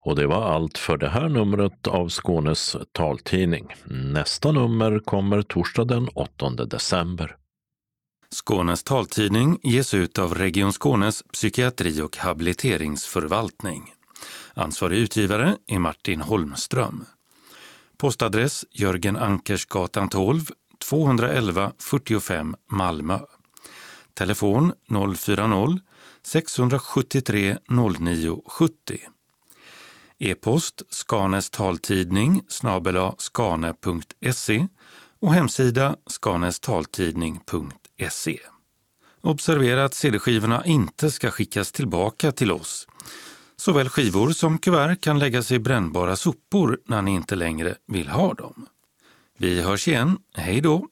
Och det var allt för det här numret av Skånes taltidning. Nästa nummer kommer torsdag den 8 december. Skånes taltidning ges ut av Region Skånes psykiatri- och habiliteringsförvaltning. Ansvarig utgivare är Martin Holmström. Postadress Jörgen Ankersgatan 12, 211 45 Malmö. Telefon 040-673 0970. E-post skanestaltidning @skane.se och hemsida skanestaltidning.se. Observera att CD-skivorna inte ska skickas tillbaka till oss. Såväl skivor som kuvert kan läggas i brännbara sopor när ni inte längre vill ha dem. Vi hörs igen. Hej då!